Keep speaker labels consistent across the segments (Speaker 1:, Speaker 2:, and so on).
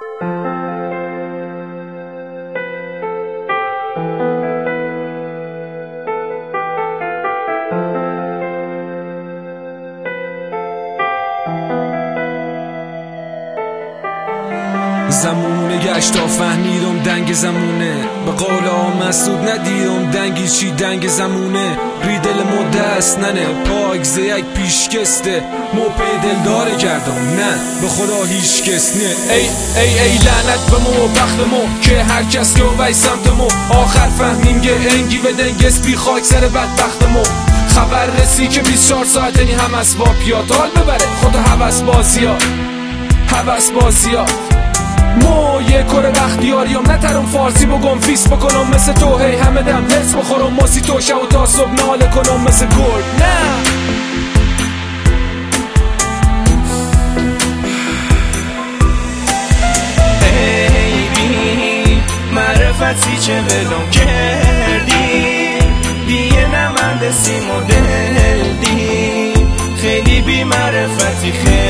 Speaker 1: زمونه گشت تا فهمیدم دنگ زمونه، به قول مسعود ندیدم دنگی چی دنگ زمونه. ری دل مو دست ننه پاک ز یک پیشکسته، مو پی دلداره کردم نه به خدا هیچ کس نه. ای لعنت به مو و بخت مو که هر کس که وی سمت مو، آخر فهمیم گه انگی و دنگس بی خاک سر بدبخت مو. خبر رسی که 24 ساعت یعنی هم اسباب پیاتال ببره، خود حوث بازیا مو یه کره بختیاریم نترم فارسی بگم فیس بکنم مثل تو، هی همه دم حس بخورم ماسی تو شو تا صبح ناله کنم مثل گرگ نه.
Speaker 2: ایبی معرفتی چه ولم کردی، دیگه نمنده سیم و دلدی، خیلی بی معرفتی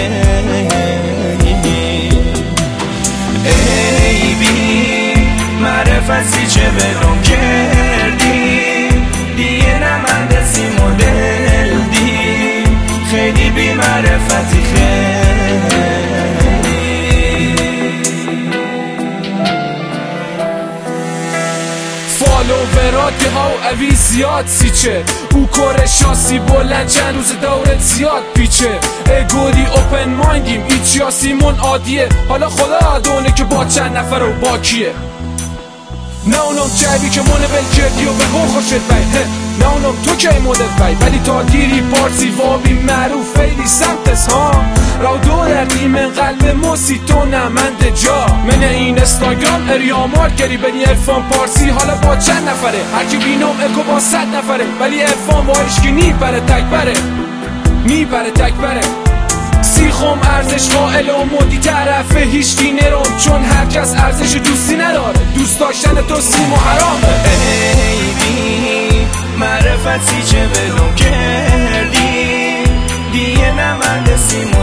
Speaker 2: معرفتی چه ولم کردی، دیگه نمنده سیم و دلدی، خیلی بی معرفتی
Speaker 1: فالووراتی ها و اوی زیاد سیچه، او کره شاسی بلند چند روز دورت زیاد پیچه. گودی اوپن مانگیم ایچ یا سیمون عادیه، حالا خدا آدونه که با چند نفر و با کیه. نه اونم جوی که منو بل کردی و به گو خوشت بی، نه اونم تو که مدل بی، ولی تا دیری پارسی وابی معروف خیلی سمتس ها. رو دو دردی من قلب موسی تو نمند جا، من این استاگرام اریامار کری بنی ارفان پارسی، حالا با چند نفره هرکی بینم اکو با 100 نفره، ولی ارفان با عشقی نیبره تک بره سیخم ارزش قائل و مودی طرفه هیچکی نرم، چون هر کس ارزش دوستی نداره، دوست داشتن تو سیم و حرامه.
Speaker 2: ایبی معرفتی چه ولم کردی، دیگه نمنده سیم